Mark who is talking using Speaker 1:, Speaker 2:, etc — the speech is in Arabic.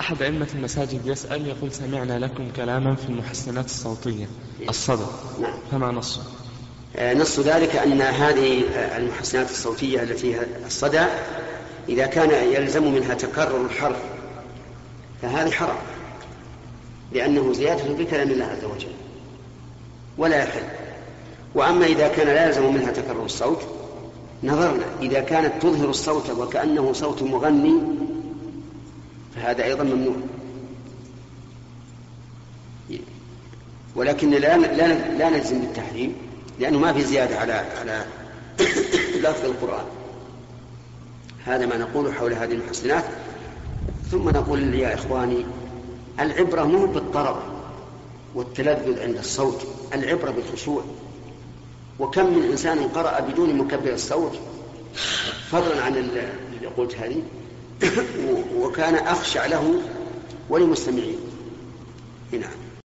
Speaker 1: أحد أئمة المساجد يسأل يقول: سمعنا لكم كلاما في المحسنات الصوتية الصدى، فما نصه؟
Speaker 2: نص ذلك أن هذه المحسنات الصوتية التي الصدى إذا كان يلزم منها تكرر الحرف فهذه حرام، لأنه زيادة في كلام الله عز وجل ولا يحل. وأما إذا كان لا يلزم منها تكرر الصوت نظرنا، إذا كانت تظهر الصوت وكأنه صوت مغني فهذا أيضا ممنوع، ولكن لا نلزم بالتحريم لأنه ما في زيادة على لفظ القرآن. هذا ما نقول حول هذه المحسنات. ثم نقول يا إخواني، العبرة مو بالطرب والتلذذ عند الصوت، العبرة بالخشوع. وكم من إنسان قرأ بدون مكبر الصوت فضلا عن اللي قلت هذه وكان أخشع له ولمستمعين. نعم.